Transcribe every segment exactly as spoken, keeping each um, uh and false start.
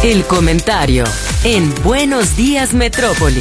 El comentario en Buenos Días Metrópoli.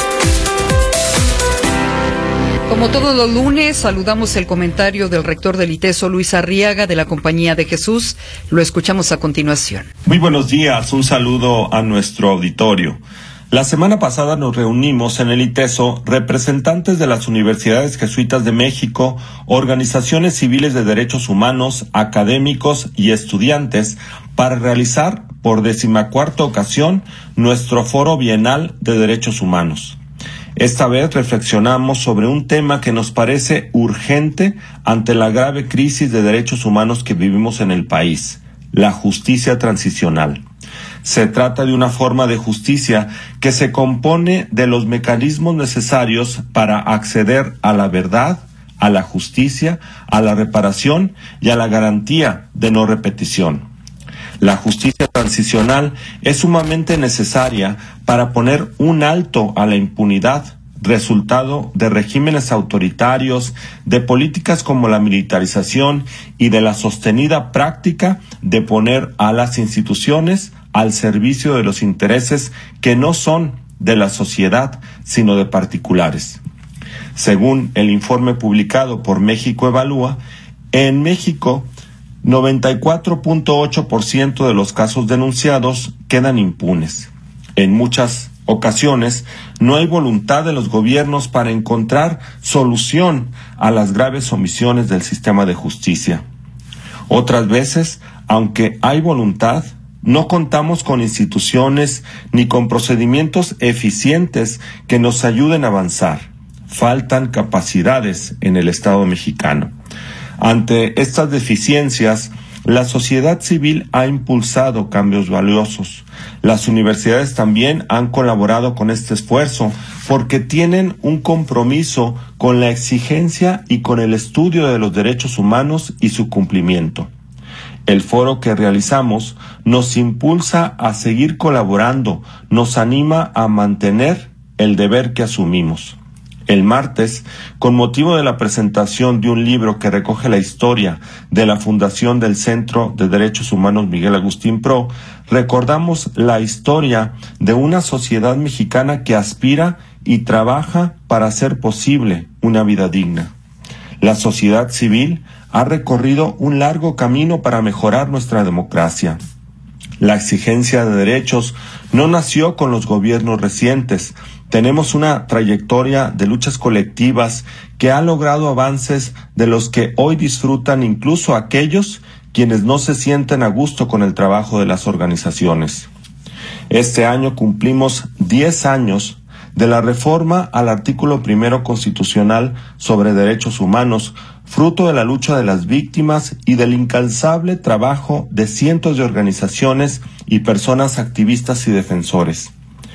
Como todos los lunes, saludamos el comentario del rector del ITESO, Luis Arriaga, de la Compañía de Jesús. Lo escuchamos a continuación. Muy buenos días, un saludo a nuestro auditorio. La semana pasada nos reunimos en el ITESO representantes de las Universidades Jesuitas de México, organizaciones civiles de derechos humanos, académicos y estudiantes para realizar por decimacuarta ocasión nuestro Foro Bienal de Derechos Humanos. Esta vez reflexionamos sobre un tema que nos parece urgente ante la grave crisis de derechos humanos que vivimos en el país: la justicia transicional. Se trata de una forma de justicia que se compone de los mecanismos necesarios para acceder a la verdad, a la justicia, a la reparación y a la garantía de no repetición. La justicia transicional es sumamente necesaria para poner un alto a la impunidad, resultado de regímenes autoritarios, de políticas como la militarización y de la sostenida práctica de poner a las instituciones al servicio de los intereses que no son de la sociedad, sino de particulares. Según el informe publicado por México Evalúa, en México, noventa y cuatro punto ocho por ciento de los casos denunciados quedan impunes. En muchas ocasiones no hay voluntad de los gobiernos para encontrar solución a las graves omisiones del sistema de justicia. Otras veces, aunque hay voluntad, no contamos con instituciones ni con procedimientos eficientes que nos ayuden a avanzar. Faltan capacidades en el Estado mexicano. Ante estas deficiencias, la sociedad civil ha impulsado cambios valiosos. Las universidades también han colaborado con este esfuerzo porque tienen un compromiso con la exigencia y con el estudio de los derechos humanos y su cumplimiento. El foro que realizamos nos impulsa a seguir colaborando, nos anima a mantener el deber que asumimos. El martes, con motivo de la presentación de un libro que recoge la historia de la fundación del Centro de Derechos Humanos Miguel Agustín Pro, recordamos la historia de una sociedad mexicana que aspira y trabaja para hacer posible una vida digna. La sociedad civil ha recorrido un largo camino para mejorar nuestra democracia. La exigencia de derechos no nació con los gobiernos recientes. Tenemos una trayectoria de luchas colectivas que ha logrado avances de los que hoy disfrutan incluso aquellos quienes no se sienten a gusto con el trabajo de las organizaciones. Este año cumplimos diez años de la reforma al artículo primero constitucional sobre derechos humanos, fruto de la lucha de las víctimas y del incansable trabajo de cientos de organizaciones y personas activistas y defensores.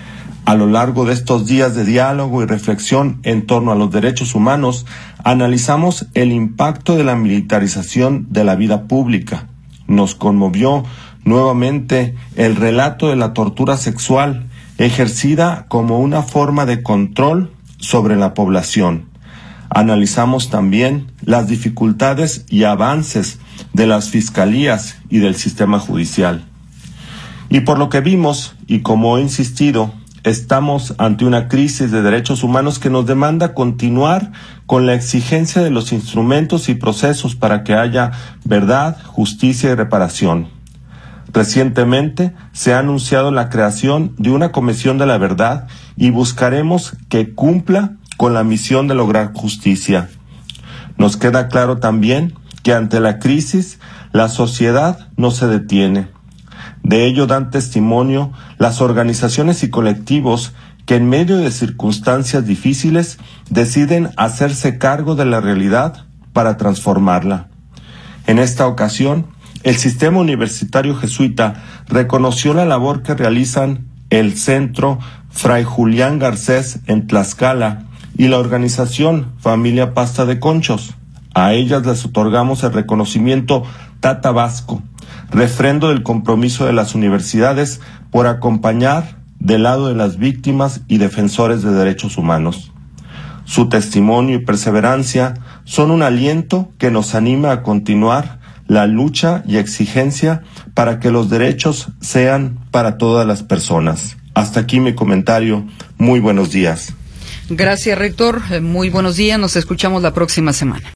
A lo largo de estos días de diálogo y reflexión en torno a los derechos humanos, analizamos el impacto de la militarización de la vida pública. Nos conmovió nuevamente el relato de la tortura sexual, ejercida como una forma de control sobre la población. Analizamos también las dificultades y avances de las fiscalías y del sistema judicial. Y por lo que vimos, y como he insistido, estamos ante una crisis de derechos humanos que nos demanda continuar con la exigencia de los instrumentos y procesos para que haya verdad, justicia y reparación. Recientemente se ha anunciado la creación de una Comisión de la Verdad y buscaremos que cumpla con la misión de lograr justicia. Nos queda claro también que ante la crisis la sociedad no se detiene. De ello dan testimonio las organizaciones y colectivos que en medio de circunstancias difíciles deciden hacerse cargo de la realidad para transformarla. En esta ocasión, el sistema universitario jesuita reconoció la labor que realizan el Centro Fray Julián Garcés en Tlaxcala y la organización Familia Pasta de Conchos. A ellas les otorgamos el reconocimiento Tata Vasco, refrendo del compromiso de las universidades por acompañar del lado de las víctimas y defensores de derechos humanos. Su testimonio y perseverancia son un aliento que nos anima a continuar la lucha y exigencia para que los derechos sean para todas las personas. Hasta aquí mi comentario. Muy buenos días. Gracias, rector. Muy buenos días. Nos escuchamos la próxima semana.